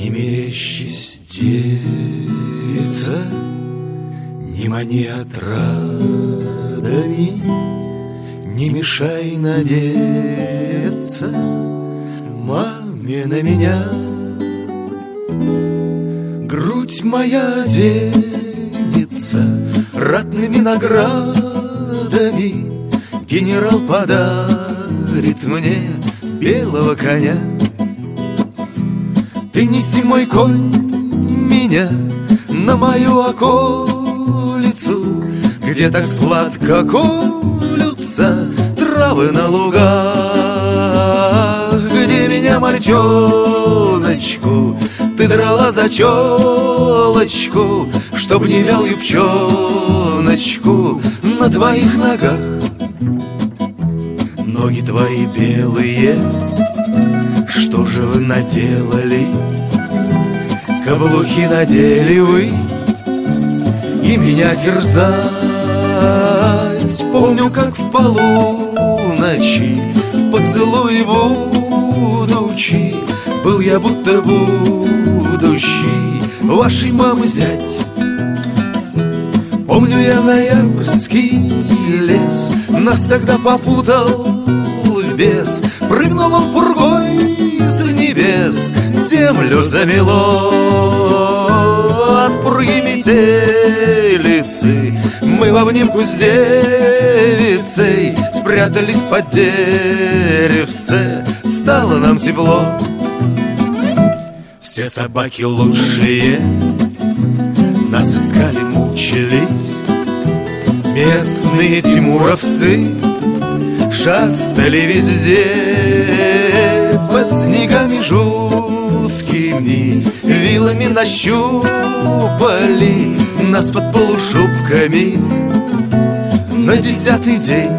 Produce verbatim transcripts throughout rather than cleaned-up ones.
Не мерещись, девица, не мани отрадами, не мешай надеяться маме на меня. Грудь моя девица ратными наградами, генерал подарит мне белого коня. Ты неси, мой конь, меня на мою околицу, где так сладко колются травы на лугах, где меня, мальчоночку, ты драла за челочку, чтоб не вял юбчоночку на твоих ногах. Ноги твои белые, что же вы наделали? Каблуки надели вы и меня терзать. Помню, как в полуночи в поцелуе будучи был я будто будущий вашей мамы зять. Помню я ноябрьский лес, нас тогда попутал бес. Прыгнул он пургой с небес, землю замело от пурги метелицы. Мы в обнимку с девицей спрятались под деревце, стало нам тепло. Все собаки лучшие нас искали, мучились. Местные тимуровцы шастали везде, под снегами жуткими вилами нащупали нас под полушубками. На десятый день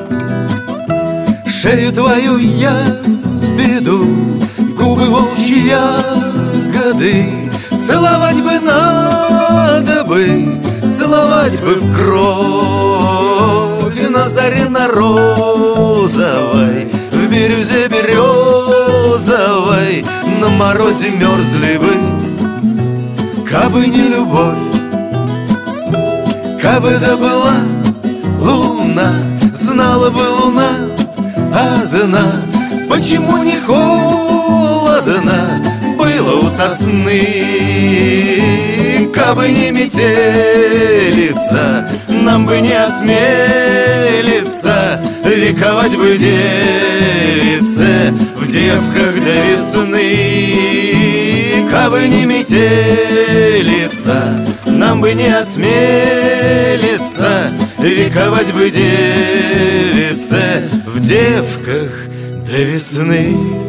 шею твою я веду, губы волчьи ягоды целовать бы надо бы, целовать бы в кровь. И на заре на розовой, в бирюзе березовой, на морозе мерзли бы, кабы не любовь. Кабы да была луна, знала бы луна одна, почему не холодно было у сосны. Кабы не метелица, нам бы не осмелиться вековать бы девице в девках до весны. Кабы не метелица, нам бы не осмелиться вековать бы девице в девках до весны.